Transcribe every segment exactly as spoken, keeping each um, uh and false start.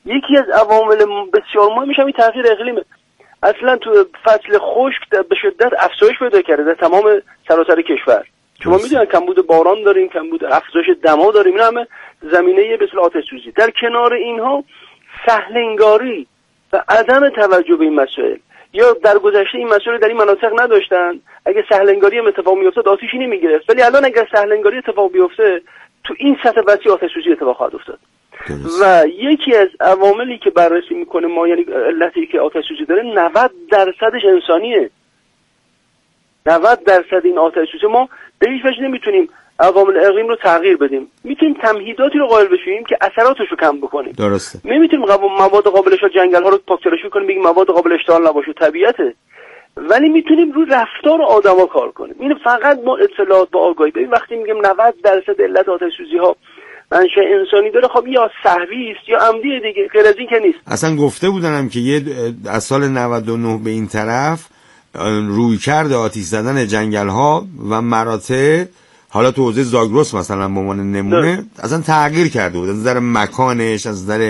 یکی از عوامل بسیار مهمش همین تغییر اقلیمه. اصلا تو فصل خشک به شدت افزایش پیدا کرده در تمام سراسر کشور. شما میدونید کمبود باران داریم، کمبود افزایش دما داریم، این همه زمینه به اصطلاح آتش سوزی. در کنار اینها سهلنگاری و عدم توجه به این مسائل، یا در گذشته این مسائل در این مناطق نداشتن، اگه سهلنگاری هم اتفاق میافتاد آتیشی نمیگرفت، ولی الان اگر سهلنگاری اتفاق بیفته تو این سطح وسیع آتش سوزی اتفاق خواهد افتاد. و یکی از عواملی که بررسی میکنه ما، یعنی علتی که آتش سوزی داره، نود درصدش انسانیه. نود درصد این آتش سوزی ما به هیچ وجه نمیتونیم عوامل اقلیم رو تغییر بدیم. میتونیم تمهیداتی رو قائل بشیم که اثراتش رو کم بکنیم. درسته. نمیتونیم مواد قابل اشتعال جنگل ها رو پاک‌تراشی کنیم بگیم مواد قابل اشتعال نباشه، طبیعته. ولی میتونیم روی رفتار آدما کار کنیم. این فقط ما اطلاعات با آگاهی. ببین وقتی میگم نود درصد علت آتش سوزی ها منشأ انسانی داره، خب یا سهوی است یا عمدی دیگه، غیر از این که نیست. اصلا گفته بودنم که یه از سال نود و نه به این طرف رویکرد آتش زدن جنگل ها و مراتع، حالا تو حوزه زاگرس مثلا به عنوان نمونه، اصلا تغییر کرده بود از نظر مکانش، از نظر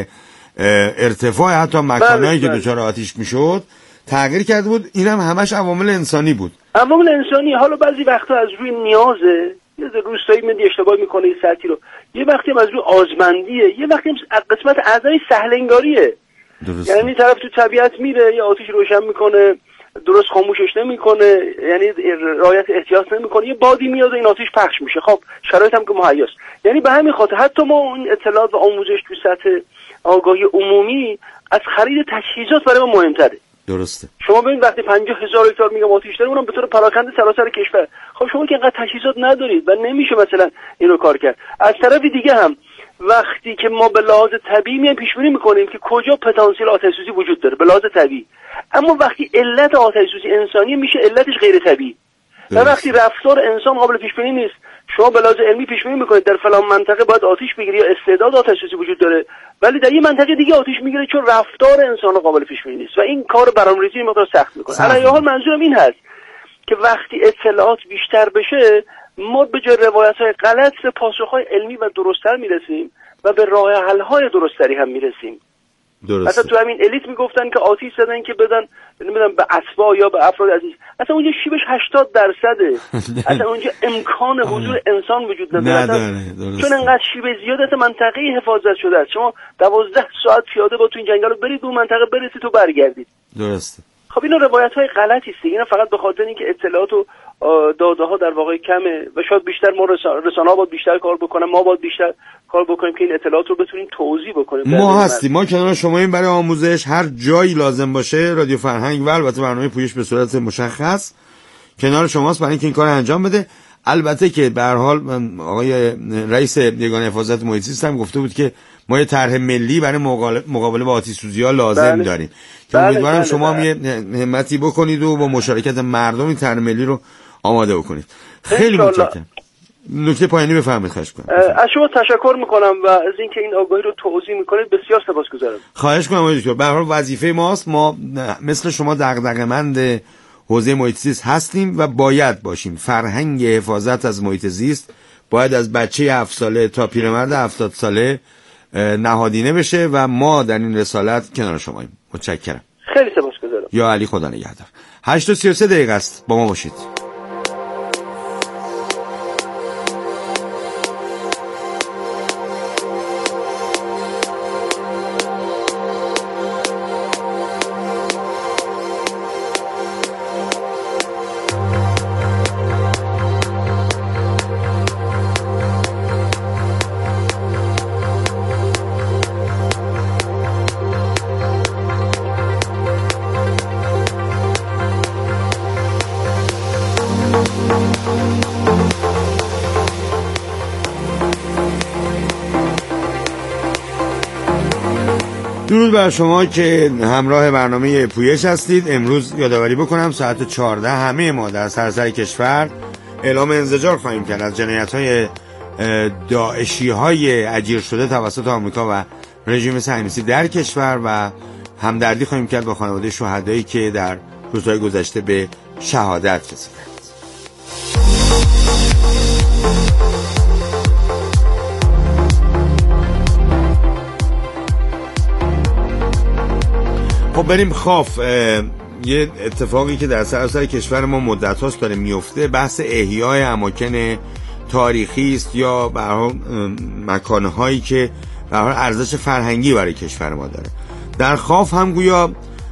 ارتفاع حتی مکانایی که دچار آتش میشد تغییر کرده بود. اینم هم همش عوامل انسانی بود. عوامل انسانی. حالا بعضی وقتا از روی نیازه، یه روستایی میاد اشتباه میکنه یه سطحی رو، یه وقتی هم از روی آزمندیه، یه وقتی هم قسمت اعضای سهلنگاریه. درسته. یعنی طرف تو طبیعت میره، یه آتش روشن میکنه، درست خاموشش نمیکنه، یعنی رعایت احتیاط نمیکنه، یه بادی میاد و این آتش پخش میشه. خب شرایط هم که مهیاست. یعنی به همین خاطر حتی ما اون اطلاعات و آموزش تو سطح آگاهی عمومی از خرید تجهیزات برای ما مهمتره. درسته. شما ببین وقتی پنجاه هزار هکتار میگم آتش داره، اونم به طور پراکنده سراسر کشور. خب شما که اینقدر تجهیزات ندارید و نمیشه مثلا اینو کار کرد. از طرف دیگه هم وقتی که ما به لحاظ طبیعی میایم پیش بینی میکنیم که کجا پتانسیل آتش سوزی وجود داره به لحاظ طبیعی، اما وقتی علت آتش سوزی انسانی میشه علتش غیر طبیعی. و وقتی رفتار انسان قابل پیش بینی نیست، شما به لحاظ علمی پیش بینی میکنید در فلان منطقه باید آتش بگیره یا استعداد آتش سوزی وجود داره، ولی در یه منطقه دیگه آتش میگیره چون رفتار انسان قابل پیش بینی نیست و این کار برنامه‌ریزی مقدار سخت میکنه. علی هر حال منظورم این هست که وقتی اطلاعات بیشتر بشه، ما به جای روایت‌های غلط به پاسخ‌های علمی و درست‌تر میرسیم و به راه حل‌های درست‌تری هم میرسیم. درسته. اصلا تو همین الیت میگفتن که آتش زدن که بدن نمیدونم به اتباع یا به افراد عزیز، اصلا اونجا شیبش هشتاد درصده. اصلا اونجا امکان حضور انسان وجود نداره، چون انقدر شیب زیادت منطقه حفاظت شده است. شما دوازده ساعت پیاده با تو این جنگل رو برید اون منطقه برسید تو برگردید. درسته. خب اینا روایت‌های غلطی است. اینا فقط به خاطر اینکه اطلاعات و داده‌ها در واقع کمه و شاید بیشتر ما رسانه‌ها باید بیشتر کار بکنن، ما باید بیشتر کار بکنیم که این اطلاعات رو بتونیم توضیح بکنیم. ما هستیم، ما کنار شما این برای آموزش هر جایی لازم باشه رادیو فرهنگ و البته برنامه پویش به صورت مشخص کنار شماست برای اینکه این کار انجام بده. البته که به هر حال آقای رئیس یگان حفاظت محیط زیست هم گفته بود که ما یه طرح ملی برای مقابله با آتش سوزی‌ها لازم بله. داریم که بله امیدوارم بله شما بله. هم یه همتی بکنید و با مشارکت مردم این طرح ملی رو آماده بکنید. خیلی متشکرم. نکته پایانی بفرمایید. خواهش کنم. از شما تشکر میکنم و از اینکه این آگاهی رو توضیح میکنید بسیار سپاسگزارم. خواهش کنم آقای دکتر. به هر حال وظیفه ماست، ما مثل شما دغدغه‌مند حوزه محیط زیست هستیم و باید باشیم. فرهنگ حفاظت از محیط زیست باید از بچه هفت ساله تا پیرمرد هفتاد ساله نهادینه بشه و ما در این رسالت کنار شماییم. متشکرم. خیلی سپاسگزارم. یا علی خدا نگهدار. هشت و سی و سه دقیقه است. با ما باشید. درود بر شما که همراه برنامه پویش هستید. امروز یادآوری بکنم ساعت چهارده همه ما در سراسر کشور اعلام انزجار خواهیم کرد از جنایت‌های داعشی‌های اجیر شده توسط آمریکا و رژیم صهیونیستی در کشور و همدردی خواهیم کرد با خانواده شهدایی که در روزهای گذشته به شهادت رسیدند. خب بریم خاف. یه اتفاقی که در سراسر کشور ما مدت هاست داره میفته، بحث احیای اماکن تاریخی است یا به هر حال مکانهایی که به هر حال ارزش فرهنگی برای کشور ما داره. در خاف هم گویا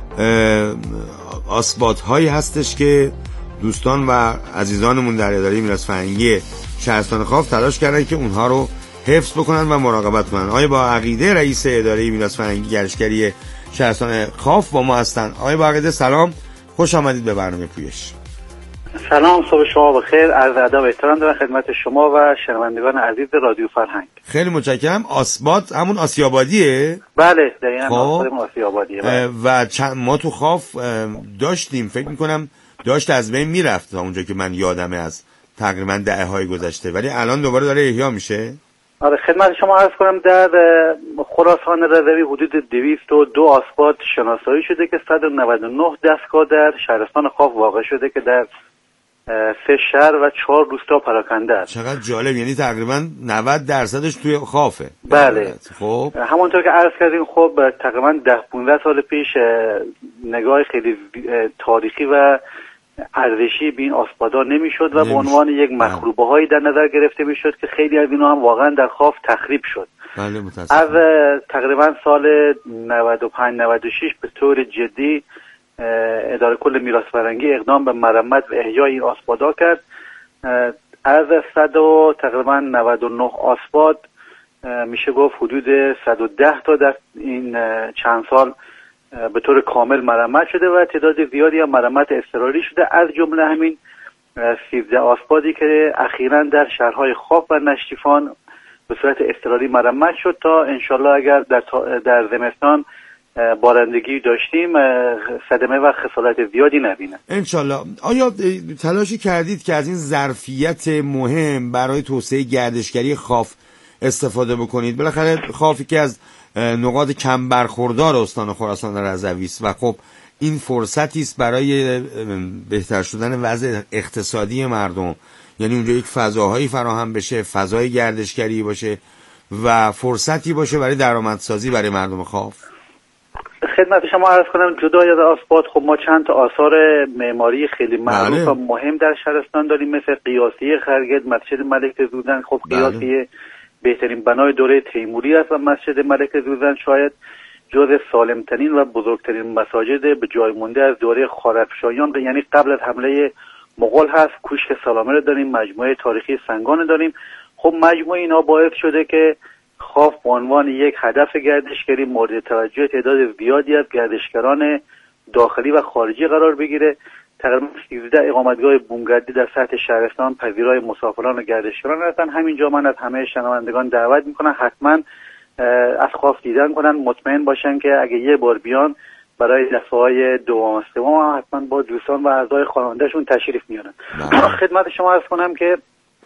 آسبادهایی هستش که دوستان و عزیزانمون در اداره میراث فرهنگی شهرستان خاف تلاش کردن که اونها رو حفظ بکنن و مراقبت کنن. آقای با عقیده رئیس اداره میراث فرهنگی گردشگری شهرستان خاف با ما هستن. آقای با عقیده سلام، خوش آمدید به برنامه پویش. سلام، صبح شما بخیر. عرض ادب و احترام دارم خدمت شما و شنوندگان عزیز رادیو فرهنگ. خیلی متشکرم. آسباد همون آسیابادیه؟ بله دقیقاً آسباد آسیابادیه. و چند ما تو خاف داشتیم، فکر میکنم داشت از بین میرفت تا اونجا که من یادمه از تقریبا دهه های گذشته، ولی الان دوباره داره احیا میشه. آره خدمت شما عرض کنم در خراسان رضوی حدود دویست و دو آسباد شناسایی شده که صد و نود و نه دستگاه در شهرستان خاف واقع شده که در سه شهر و چهار روستا پراکنده است. چقدر جالب، یعنی تقریبا نود درصدش توی خافه. بله. خب همونطور که عرض کردیم خب تقریبا ده پانزده سال پیش نگاه خیلی تاریخی و ارزشی به این آسپادا نمیشد و به عنوان یک مخروبه هایی در نظر گرفته میشد که خیلی از اینا هم واقعا در خاف تخریب شد. بله متاسفم. از تقریبا سال نود و پنج نود و شش به طور جدی اداره کل میراث فرهنگی اقدام به مرمت و احیای این آسپادا کرد. از صد و تقریبا نود و نه آسپاد میشه گفت حدود صد و ده تا در این چند سال به طور کامل مرمت شده و تعداد زیادی هم مرمت اضطراری شده، از جمله همین سیزده آسپادی که اخیراً در شهرهای خاف و نشتیفان به صورت اضطراری مرمت شد تا انشالله اگر در, در زمستان بارندگی داشتیم صدمه و خسارت زیادی نبینه انشالله. آیا تلاشی کردید که از این ظرفیت مهم برای توسعه گردشگری خاف استفاده بکنید؟ بالاخره خاف که از نقاط کم برخوردار استان خراسان رضوی است و خب این فرصتی است برای بهتر شدن وضع اقتصادی مردم، یعنی اونجا یک فضاهایی فراهم بشه، فضای گردشگری باشه و فرصتی باشه برای درآمدسازی برای مردم خاف. خدمت شما عرض کنم جدای از آسپاد خب ما چند تا آثار معماری خیلی معروف و مهم در شهرستان داریم، مثل قیاسیه خرگد، مسجد ملک زوزن. خب قیاسیه بهترین بنای دوره تیموری است و مسجد ملک زوزن شاید جزو سالمترین و بزرگترین مساجد به جای مونده از دوره خوارزمشاهیان یعنی قبل از حمله مغول هست. کوشک سالامه رو داریم، مجموعه تاریخی سنگان داریم. خب مجموعه اینا باعث شده که خاف به عنوان یک هدف گردشگری مورد توجه تعداد زیادی از گردشگران داخلی و خارجی قرار بگیره. تقریبا سیزده اقامتگاه بومگردی در سطح شهرستان پذیرای مسافران و گردشگران هستن. همینجا من از همه شنوندگان دعوت میکنم حتما از خاف دیدن کنن، مطمئن باشن که اگه یه بار بیان برای دفعه‌های دوم و سوم حتما با دوستان و اعضای خانواده‌شون تشریف میارن. خدمت شما عرض کنم که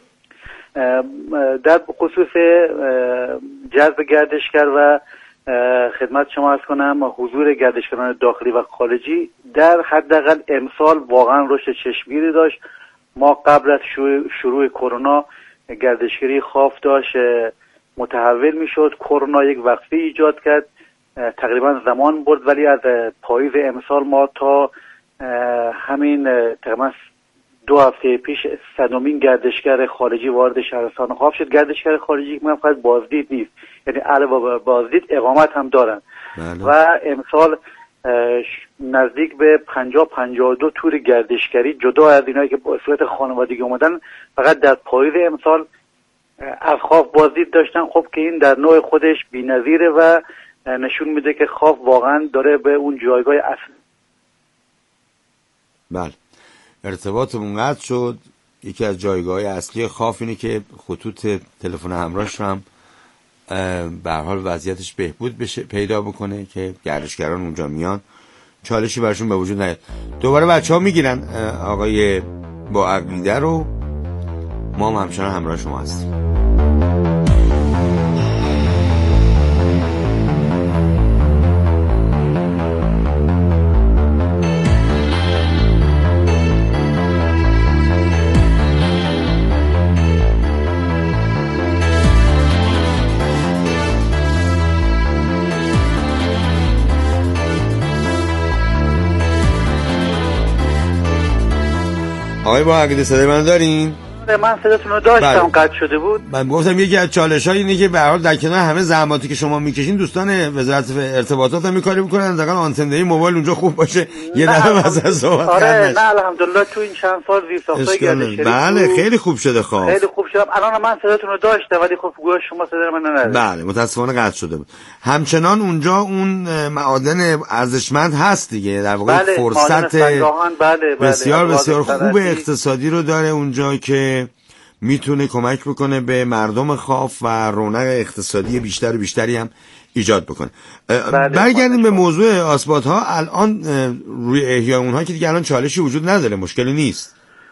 در خصوص جذب گردشگر و خدمت شما عرض کنم حضور گردشگران داخلی و خارجی در حداقل امسال واقعا رشد چشمگیری داشت. ما قبل از شروع کرونا گردشگری خاف داشت متحول میشد، کرونا یک وقفه ایجاد کرد، تقریبا زمان برد، ولی از پاییز امسال ما تا همین تقریبا دو هفته پیش صدمین گردشگر خارجی وارد شهرستان خاف شد. گردشگر خارجی که من فقط بازدید نیست، یعنی علاوه بر بازدید اقامت هم دارن. بله. و امسال نزدیک به پنجاه پنجاه و دو تور گردشگری جدا از اینایی که به صورت خانوادگی اومدن فقط در پاییز امسال از خاف بازدید داشتن. خب که این در نوع خودش بی‌نظیره و نشون میده که خاف واقعا داره به اون جایگاه اصلی. بله ارتباطمون قطع شد. یکی از جایگاه اصلی خاف اینه که خطوط تلفن همراهش هم به هر حال وضعیتش بهبود بشه پیدا بکنه که گردشگران اونجا میان چالشی برشون به وجود نیاد. دوباره بچه‌ها میگیرن آقای با عقیده رو، ما هم همچنان همراه شما هستیم. آقای با عقیده صدای من دارین؟ من صداتون رو داشتم قطع شده بود. من گفتم یکی از چالش‌ها اینه که به هر حال در کنار همه زحماتی که شما میکشین دوستان وزارت ارتباطات هم می‌کاری می‌کنن حداقل آنتن موبایل اونجا خوب باشه یه دفعه مثلا صحبت آره نه الحمدلله تو این چند سال زیر ساختای گردشگری بله خیلی خوب شده خواه خیلی خوب شد. الان من صداتون رو داشتم ولی خب گوش شما صدای من نداره. بله متاسفانه قطع شده بود. همچنان اونجا اون معادن ارزشمند هست دیگه در واقع بله، فرصت بله، بله، بسیار بسیار خوب اقتصادی رو داره اونجا که میتونه کمک بکنه به مردم خاف و رونق اقتصادی بیشتر و بیشتری هم ایجاد بکنه. بله برگردیم به موضوع آسبادها. الان روی احیای اونها که دیگه الان چالشی وجود نداره، مشکلی نیست،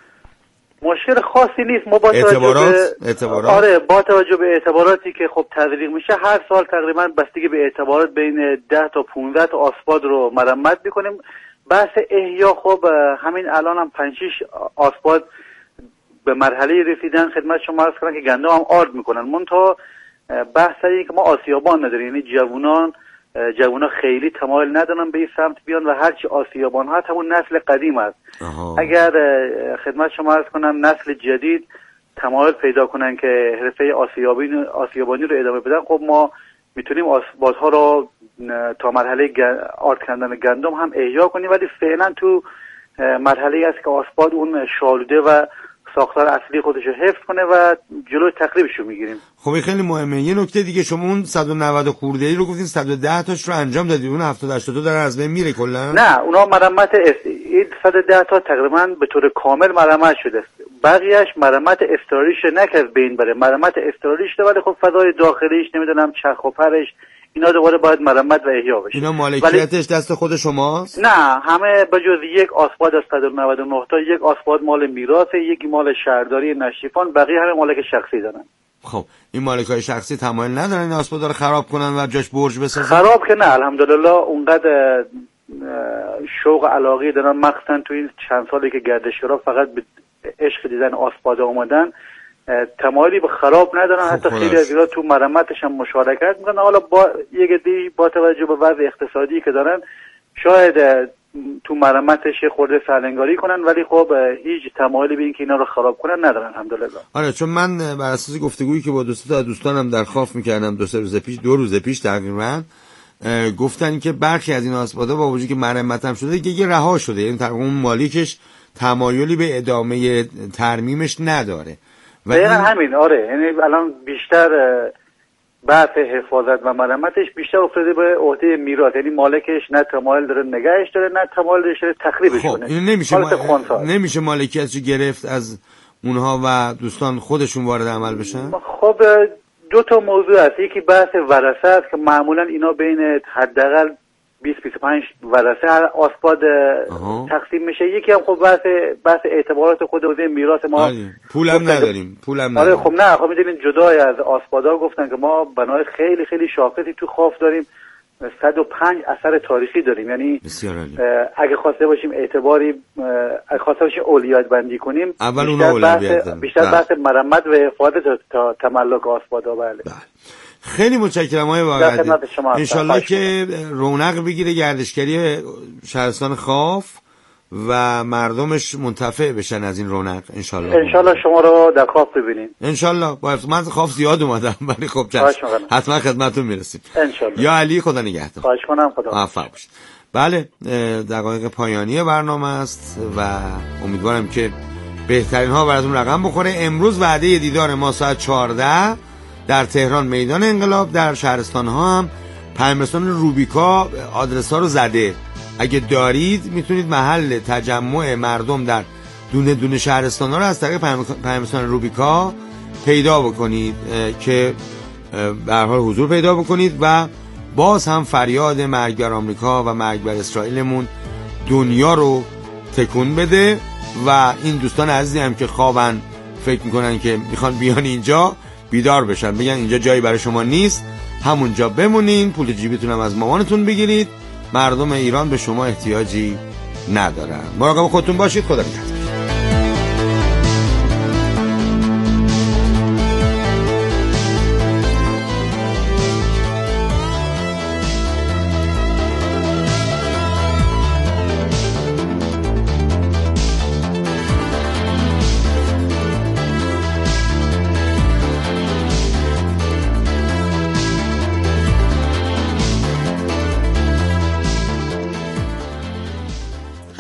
مشکل خاصی نیست. ما با اعتبارات به... اعتبارات آره با توجه به اعتباراتی که خب تزریق میشه هر سال تقریبا بستگی به اعتبارات بین ده تا پانزده تا آسباد رو مرمت میکنیم. بحث احیا خب همین الان هم پنج شش آسباد به مرحله رسیدن. خدمت شما عرض کنم که گندم هم آرد میکنن. منتها بحث اینه که ما آسیابان نداریم، یعنی جوانان جوانان خیلی تمایل ندارن به این سمت بیان و هرچی آسیابان هست همون نسل قدیم است. اگر خدمت شما عرض کنم نسل جدید تمایل پیدا کنن که حرفه آسیابی آسیابانی رو ادامه بدن، خب ما میتونیم آسبادها رو تا مرحله آرد کردن گندم هم احیا کنیم. ولی فعلا تو مرحله است که آسباد اون شالوده و ساختار اصلی خودش رو حفظ کنه و جلوی تخریبش رو میگیریم. خب این خیلی مهمه. یه نکته دیگه، شما اون صد و نود خورده ای رو گفتین صد و ده تاش رو انجام دادید، اون هفتاد هشتاد داره از بین میره کلا؟ نه اونا مرمت است... این صد و ده تا تقریبا به طور کامل مرمت شده است. بقیه‌اش مرمت اضطراریش نکرد بین بره، مرمت اضطراریش ده، ولی خب فضای داخلیش نمیدونم چرخ و پرش اینا دوباره باید مرمت و احیا بشه. اینا مالکیتش ولی... دست خود شماست؟ نه همه به جز یک آسباد از صد و نود و نه تا، یک آسباد مال میراثه، یکی مال شهرداری نشیفان، بقیه همه مالک شخصی دارن. خب این مالکای شخصی تمایل ندارن این آسبادا رو خراب کنن و جاش برج بسازن؟ خراب که نه الحمدلله اونقدر شوق علاقه دارن، مخصوصا تو این چند سالی که گردشگرا فقط به عشق دیدن آسبادا اومدن، تمایلی به خراب ندارن. حتی خیلی از اینا تو مرمتش هم مشارکت میکنن. حالا با یک دی با توجه به وضع اقتصادی که دارن شاید تو مرمتش خورده سرلنگاری کنن، ولی خب هیچ تمایلی به این که اینا رو خراب کنن ندارن الحمدلله. آره چون من بر اساس گفتگویی که با دوستا تا دوستانم در خاف میکردم دو سه روز پیش دو روز پیش تقریبا گفتن که برخی از این آسبادا با وجودی که مرمت هم شده دیگه رها شده، یعنی تقریبا اون مالکش تمایلی به ادامه ترمیمش نداره. دقیقا همین. آره یعنی الان بیشتر بحث حفاظت و مرمتش بیشتر افتاده به عهده میراث، یعنی مالکش نه تمایل داره نگهش داره نه تمایل داره تخریبش کنه. خب این نمیشه ما... نمیشه مالکیتش گرفت از اونها و دوستان خودشون وارد عمل بشن؟ خب دو تا موضوع هست. یکی بحث ورثه است که معمولا اینا بین حداقل بیست بیست و پنج ورثه هر آسباد تقسیم میشه. یکی هم خب بحث بحث اعتبارات خود حوزه میراث ما. پولم نداریم پولم نداریم. آره خب نه خب میدونین جدای از آسبادا گفتن که ما بنای خیلی خیلی شاخصی تو خاف داریم، صد و پنج اثر تاریخی داریم. یعنی اگه خواسته باشیم اعتباری اگه خواسته باشیم اولویت بندی کنیم اول اون اولویت بیشتر بحث مرمت و حفاظت تا تملک آسبادا. بله خیلی متشکرم آقای واقعی. انشالله که رونق بگیره گردشگری شهرستان خاف و مردمش منتفع بشن از این رونق. انشالله انشالله شما رو در خاف ببینیم. انشالله. با من خاف زیاد اومدم ولی خب چشم حتما خدمتتون میرسیم انشالله. یا علی خدا نگهدار. خواهش کنم. خدا موفق باشید. بله دقایق پایانی برنامه است و امیدوارم که بهترین ها براتون رقم بخوره. امروز وعده دیدار ما ساعت چهارده در تهران میدان انقلاب، در شهرستان ها هم پیامرسان روبیکا آدرس ها رو زده. اگه دارید میتونید محل تجمع مردم در دونه دونه شهرستان ها رو از طریق پیامرسان روبیکا پیدا بکنید که به هر حال حضور پیدا بکنید و باز هم فریاد مرگ بر آمریکا و مرگ بر اسرائیلمون دنیا رو تکون بده و این دوستان عزیزی هم که خوابن فکر میکنن که میخوان بیان اینجا بیدار بشن، بگن اینجا جایی برای شما نیست، همونجا بمونین، پول جیبتون هم از مامانتون بگیرید، مردم ایران به شما احتیاجی ندارن. مراقب خودتون باشید. خدا نگهدار.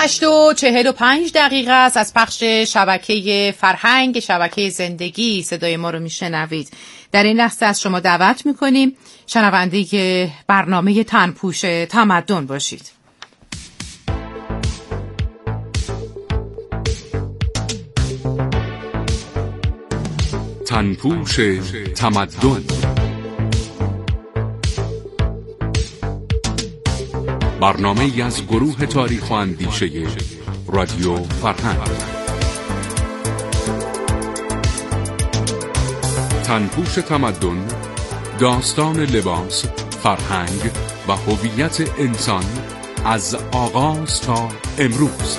هشت و چهل و پنج دقیقه است از پخش شبکه فرهنگ، شبکه زندگی. صدای ما رو میشنوید. در این لحظه از شما دعوت میکنیم شنونده برنامه تنپوش تمدن باشید. تنپوش تمدن، برنامه ای از گروه تاریخ و اندیشه رادیو فرهنگ. تنپوش تمدن، داستان لباس، فرهنگ و هویت انسان از آغاز تا امروز.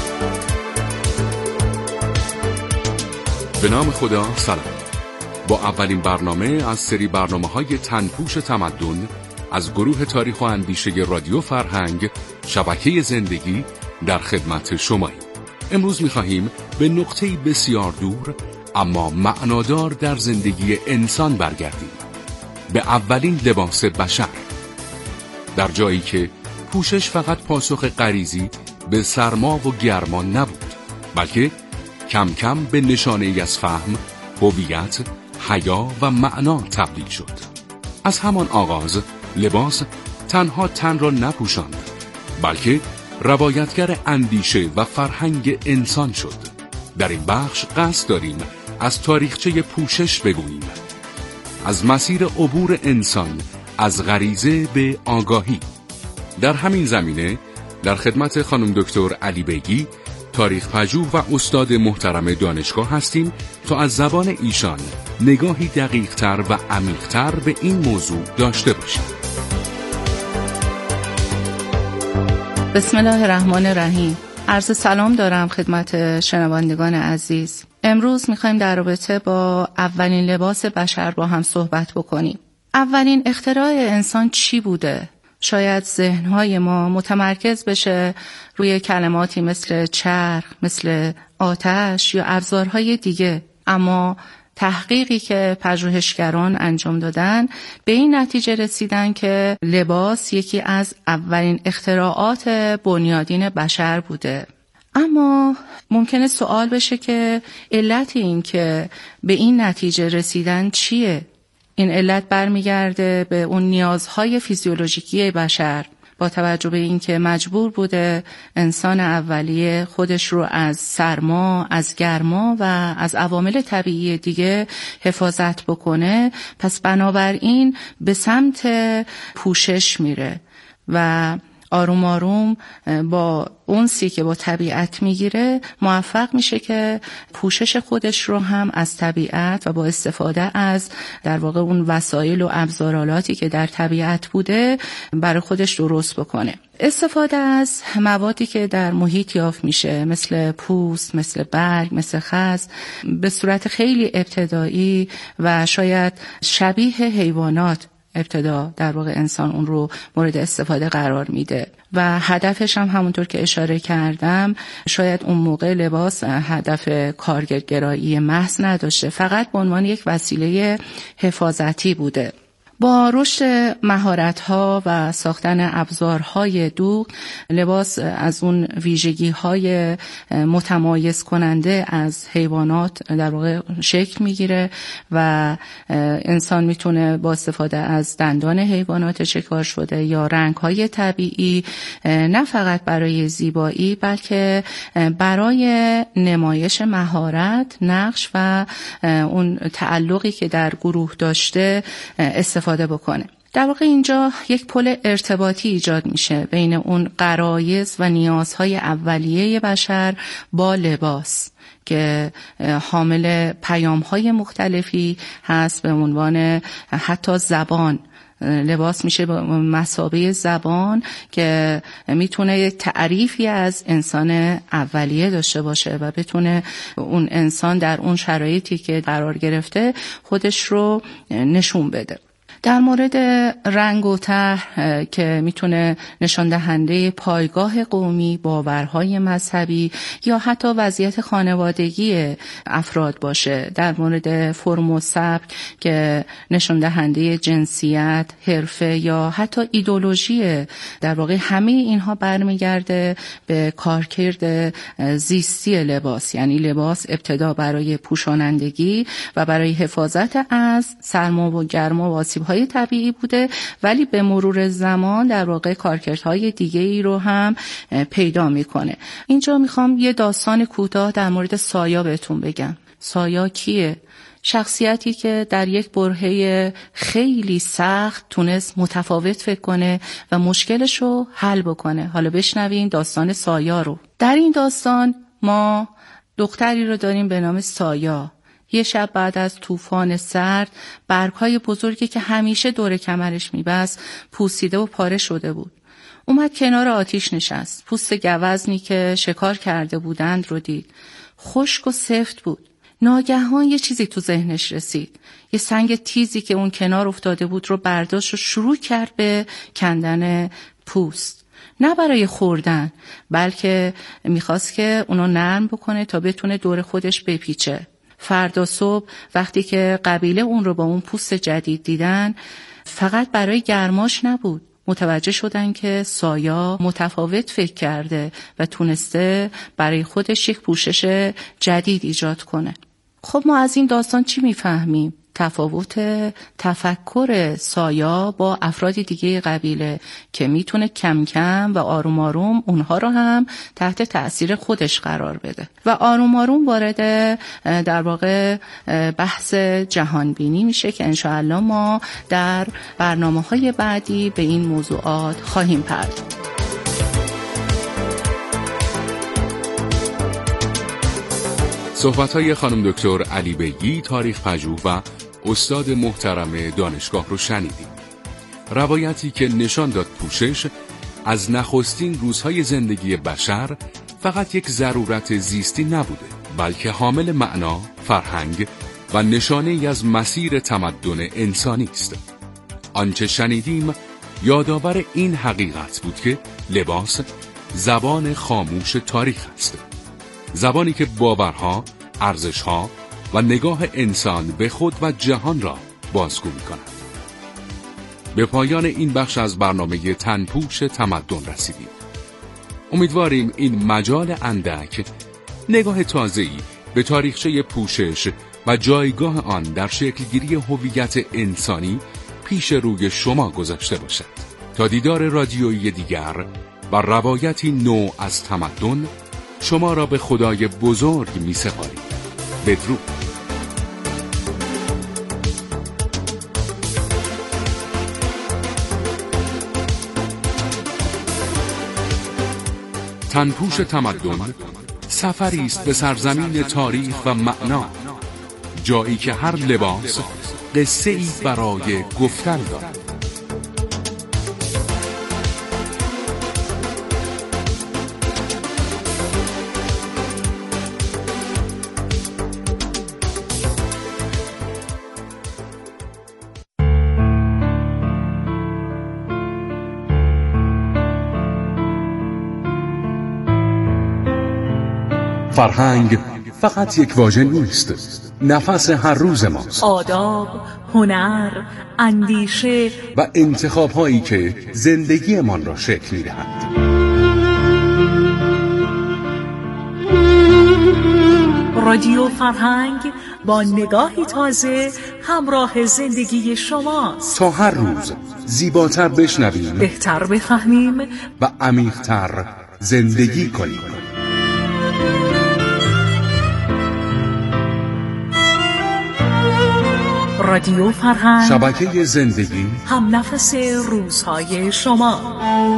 به نام خدا، سلام. با اولین برنامه از سری برنامه‌های تنپوش تمدن از گروه تاریخ و اندیشه رادیو فرهنگ، شبکه زندگی در خدمت شماییم. امروز می‌خواهیم به نقطه‌ای بسیار دور اما معنادار در زندگی انسان برگردیم، به اولین لباس بشر. در جایی که پوشش فقط پاسخ غریزی به سرما و گرما نبود، بلکه کم کم به نشانه‌ای از فهم، هویت، حیا و معنا تبدیل شد. از همان آغاز لباس تنها تن را نپوشاند، بلکه روایتگر اندیشه و فرهنگ انسان شد. در این بخش قصد داریم از تاریخچه پوشش بگوییم، از مسیر عبور انسان از غریزه به آگاهی. در همین زمینه در خدمت خانم دکتر علی بیگی، تاریخ پژوه و استاد محترم دانشگاه هستیم تا از زبان ایشان نگاهی دقیق‌تر و عمیق‌تر به این موضوع داشته باشیم. بسم الله الرحمن الرحیم. عرض سلام دارم خدمت شنوندگان عزیز. امروز می‌خوایم در رابطه با اولین لباس بشر با هم صحبت بکنیم. اولین اختراع انسان چی بوده؟ شاید ذهنهای ما متمرکز بشه روی کلماتی مثل چرخ، مثل آتش یا ابزارهای دیگه، اما تحقیقی که پژوهشگران انجام دادن به این نتیجه رسیدن که لباس یکی از اولین اختراعات بنیادین بشر بوده. اما ممکنه سوال بشه که علت این که به این نتیجه رسیدن چیه؟ این علت برمیگرده به اون نیازهای فیزیولوژیکی بشر، با توجه به اینکه مجبور بوده انسان اولیه خودش رو از سرما، از گرما و از عوامل طبیعی دیگه حفاظت بکنه. پس بنابراین به سمت پوشش میره و آروم آروم با اونسی که با طبیعت میگیره موفق میشه که پوشش خودش رو هم از طبیعت و با استفاده از در واقع اون وسایل و ابزارالاتی که در طبیعت بوده برای خودش درست بکنه. استفاده از موادی که در محیط یافت میشه مثل پوست، مثل برگ، مثل خز، به صورت خیلی ابتدایی و شاید شبیه حیوانات ابتدا در واقع انسان اون رو مورد استفاده قرار میده و هدفش هم همونطور که اشاره کردم شاید اون موقع لباس هدف کارگرگرایی محض نداشته، فقط به عنوان یک وسیله حفاظتی بوده. با رشد مهارت‌ها و ساختن ابزارهای دوغ، لباس از اون ویژگی‌های متمایز کننده از حیوانات در واقع شکل میگیره و انسان میتونه با استفاده از دندان حیوانات شکار شده یا رنگ‌های طبیعی نه فقط برای زیبایی بلکه برای نمایش مهارت، نقش و اون تعلقی که در گروه داشته استفاده بکنه. در واقع اینجا یک پل ارتباطی ایجاد میشه بین اون غرایز و نیازهای اولیه بشر با لباس که حامل پیام‌های مختلفی هست به عنوان حتی زبان. لباس میشه به مثابه زبان که میتونه یک تعریفی از انسان اولیه داشته باشه و بتونه اون انسان در اون شرایطی که قرار گرفته خودش رو نشون بده. در مورد رنگ و طرح که میتونه نشان دهنده پایگاه قومی، باورهای مذهبی یا حتی وضعیت خانوادگی افراد باشه، در مورد فرم و سبک که نشان دهنده جنسیت، حرفه یا حتی ایدئولوژی، در واقع همه اینها برمیگرده به کارکرد زیستی لباس. یعنی لباس ابتدا برای پوشانندگی و برای حفاظت از سرما و گرما و آسیب‌های طبیعی بوده، ولی به مرور زمان در واقع کارکردهای دیگه ای رو هم پیدا میکنه. اینجا میخوام یه داستان کوتاه در مورد سایا بهتون بگم. سایا کیه؟ شخصیتی که در یک برهه خیلی سخت تونست متفاوت فکر کنه و مشکلش رو حل بکنه. حالا بشنوین داستان سایا رو. در این داستان ما دختری رو داریم به نام سایا. یه شب بعد از طوفان سرد، برگ‌های بزرگی که همیشه دور کمرش می‌بست پوسیده و پاره شده بود. اومد کنار آتیش نشست. پوست گوزنی که شکار کرده بودند رو دید. خشک و سفت بود. ناگهان یه چیزی تو ذهنش رسید. یه سنگ تیزی که اون کنار افتاده بود رو برداشت و شروع کرد به کندن پوست. نه برای خوردن، بلکه میخواست که اونو نرم بکنه تا بتونه دور خودش بپیچه. فردا صبح وقتی که قبیله اون رو با اون پوست جدید دیدن، فقط برای گرماش نبود. متوجه شدن که سایا متفاوت فکر کرده و تونسته برای خودش یک پوشش جدید ایجاد کنه. خب ما از این داستان چی میفهمیم؟ تفاوت تفکر سایا با افراد دیگه قبیله که میتونه کم کم و آروم آروم اونها رو هم تحت تأثیر خودش قرار بده و آروم آروم وارد در واقع بحث جهانبینی میشه که انشاءالله ما در برنامه‌های بعدی به این موضوعات خواهیم پرداخت. صحبت‌های خانم دکتر علی بیگی، تاریخ پژوه و استاد محترم دانشگاه رو شنیدیم. روایتی که نشان داد پوشش از نخستین روزهای زندگی بشر فقط یک ضرورت زیستی نبوده، بلکه حامل معنا، فرهنگ و نشانه‌ای از مسیر تمدن انسانی است. آنچه شنیدیم یادآور این حقیقت بود که لباس زبان خاموش تاریخ است. زبانی که باورها، ارزشها و نگاه انسان به خود و جهان را بازگو می‌کند. به پایان این بخش از برنامه تنپوش تمدن رسیدیم. امیدواریم این مجال اندک نگاه تازه‌ای به تاریخچه پوشش و جایگاه آن در شکلگیری هویت انسانی پیش روی شما گذاشته باشد. تا دیدار رادیویی دیگر و روایتی نو از تمدن، شما را به خدای بزرگ می سپاریم. بدرود. تنپوش تمدن سفری است به سرزمین تاریخ و معنا، جایی که هر لباس قصه ای برای گفتن دارد. فرهنگ فقط یک واژه نیست، نفس هر روز ماست. آداب، هنر، اندیشه و انتخاب‌هایی که زندگیمان را شکل می‌دهند. رادیو فرهنگ با نگاهی تازه همراه زندگی شماست. تا هر روز زیباتر بشنویم، بهتر بفهمیم و عمیق‌تر زندگی کنیم. رادیو فرهنگ، شبکه زندگی، هم نفس روزهای شما.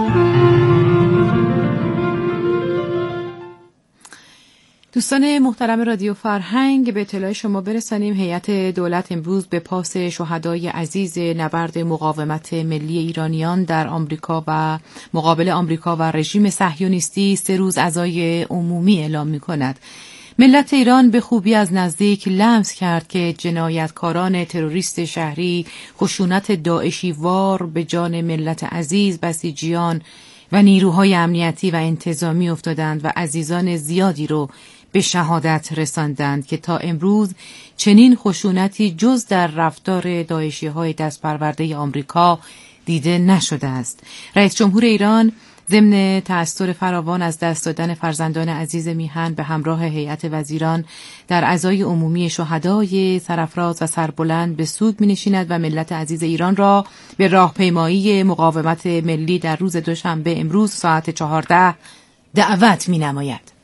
دوستان محترم رادیو فرهنگ، به اطلاع شما برسانیم هیئت دولت امروز به پاس شهدای عزیز نبرد مقاومت ملی ایرانیان در آمریکا و مقابل آمریکا و رژیم صهیونیستی سه روز عزای عمومی اعلام می‌کند. ملت ایران به خوبی از نزدیک لمس کرد که جنایتکاران تروریست شهری خشونت داعشی وار به جان ملت عزیز، بسیجیان و نیروهای امنیتی و انتظامی افتادند و عزیزان زیادی رو به شهادت رساندند که تا امروز چنین خشونتی جز در رفتار داعشی‌های دست پرورده آمریکا دیده نشده است. رئیس جمهور ایران ضمن تأثیر فراوان از دست دادن فرزندان عزیز میهن به همراه هیئت وزیران در عزای عمومی شهدای سرافراز و سربلند به سوگ می‌نشیند و ملت عزیز ایران را به راهپیمایی مقاومت ملی در روز دوشنبه امروز ساعت چهارده دعوت می‌نماید.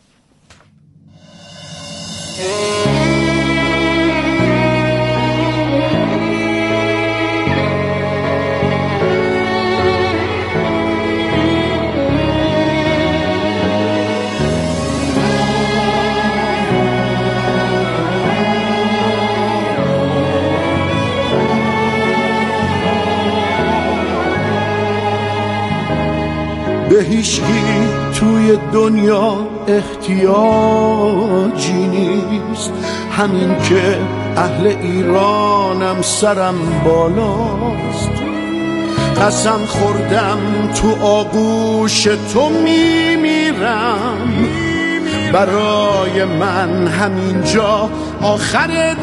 به هیچکی توی دنیا احتیاجی نیست، همین که اهل ایرانم سرم بالاست. قسم خوردم تو آغوش تو میمیرم، برای من همینجا آخر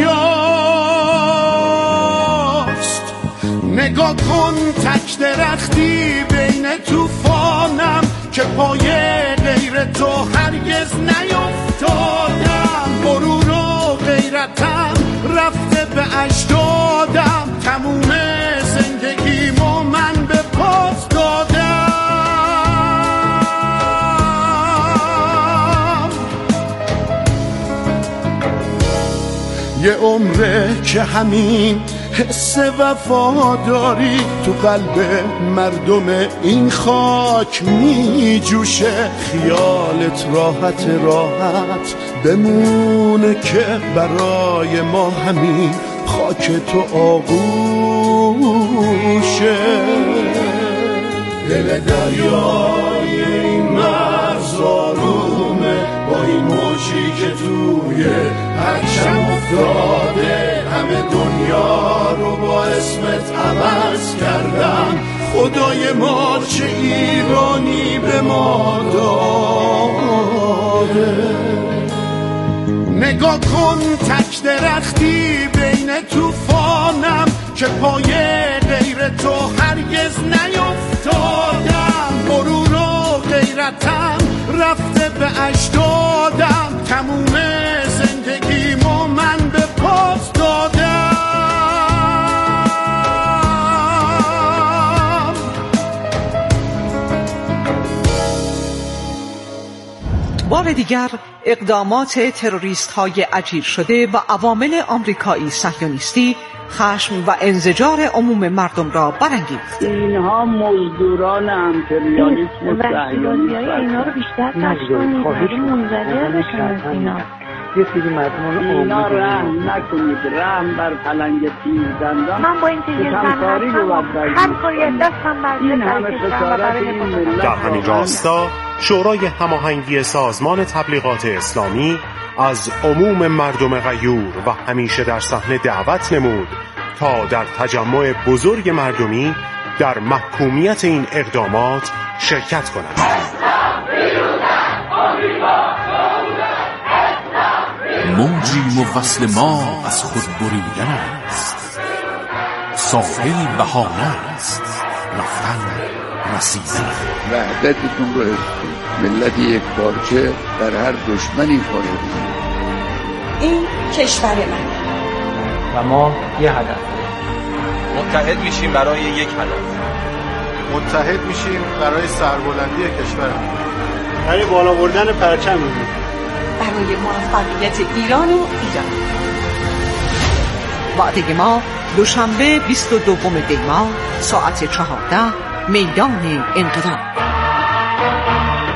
دنیاست. نگاه کن تک درختی بین توفانم که پای غیر تو هرگز نیفتادم. غرور و غیرتم رفته به اجدادم، تموم زندگیمو من به پاس دادم. یه عمره که همین حس وفاداری تو قلب مردم این خاک می جوشه. خیالت راحت راحت بمونه که برای ما همین خاک تو آغوشه. دل دریای این مرز آرومه، با این موجی که توی پرچم افتاده. همه دنیا رو با اسمت عوض کردم، خدای ما چه ایرانی به ما داده. نگاه کن تک درختی بین توفانم که پای غیر تو هرگز نیفتادم. غرور و غیرتم رفته به اجدادم، تموم زندگیمو من به پاس دادم. بار دیگر اقدامات تروریست های اجیر شده و عوامل آمریکایی صهیونیستی خشم و انزجار عموم مردم را برانگیخت. اینها مزدوران امپریالیسم و صهیونیسم اینا رو بیشتر تشکیل منزجر بشن از اینا. یه سری مردمان اینا رحم نکنید، رحم بر پلنگ تیر دندان. من با این که یه زن هستم هر کاری از دستم برده در همین راستا شورای هماهنگی سازمان تبلیغات اسلامی از عموم مردم غیور و همیشه در صحنه دعوت نمود تا در تجمع بزرگ مردمی در محکومیت این اقدامات شرکت کنند. موجی موصل ما از خود بریدن است، ساحل بهانه است، رفتن رسیدن. وحدتتون رو ملت یک پارچه در هر دشمنی خواهد. این کشور من و ما یه هدف متحد میشیم برای یک هدف، متحد میشیم برای سربلندی کشورمون، برای بالا بردن پرچممون، برای موفقیت ایران و ایران. وعده ما دوشنبه بیست و دوم دی ماه ساعت چهارده، میدان انقلاب.